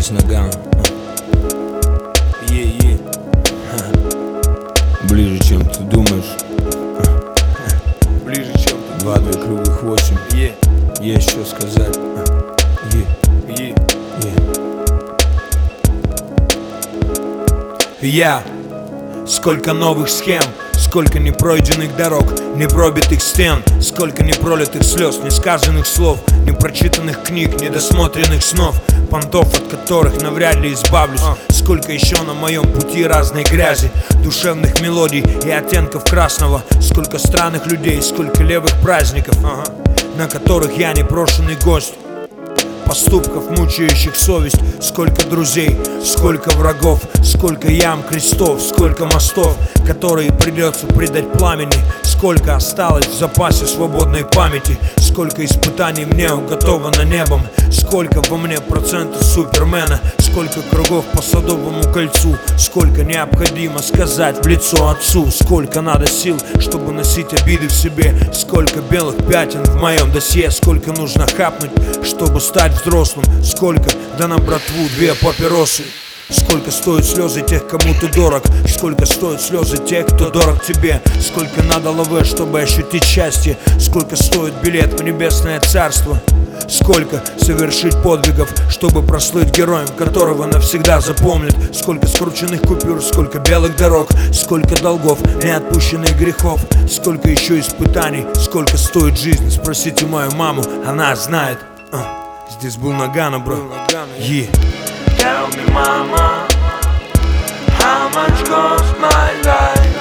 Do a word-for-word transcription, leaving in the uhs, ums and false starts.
Здесь Наган. Е-е. Ближе, чем ты думаешь. Ближе, чем ты Два, две круглых, восемь. Е. Есть что сказать. Е. Е. Е. Я. Сколько новых схем, сколько непройденных дорог, непробитых стен, сколько непролитых слез, несказанных слов, непрочитанных книг, недосмотренных снов, понтов, от которых навряд ли избавлюсь. Сколько еще на моем пути разной грязи, душевных мелодий и оттенков красного. Сколько странных людей, сколько левых праздников, ага, на которых я непрошенный гость. Поступков, мучающих совесть. Сколько друзей, сколько врагов, сколько ям, крестов, сколько мостов, которые придется предать пламени. Сколько осталось в запасе свободной памяти. Сколько испытаний мне уготовано небом. Сколько во мне процентов супермена. Сколько кругов по Садовому кольцу. Сколько необходимо сказать в лицо отцу. Сколько надо сил, чтобы носить обиды в себе. Сколько белых пятен в моем досье. Сколько нужно хапнуть, чтобы стать взрослым. Сколько, да на братву две папиросы. Сколько стоят слезы тех, кому ты дорог. Сколько стоят слезы тех, кто дорог тебе. Сколько надо лавэ, чтобы ощутить счастье. Сколько стоит билет в небесное царство. Сколько совершить подвигов, чтобы прослыть героем, которого навсегда запомнят. Сколько скрученных купюр, сколько белых дорог. Сколько долгов, неотпущенных грехов. Сколько еще испытаний, сколько стоит жизнь. Спросите мою маму, она знает. а, Здесь был Нагана, бро. Yeah. Tell me, mama, how much cost my life?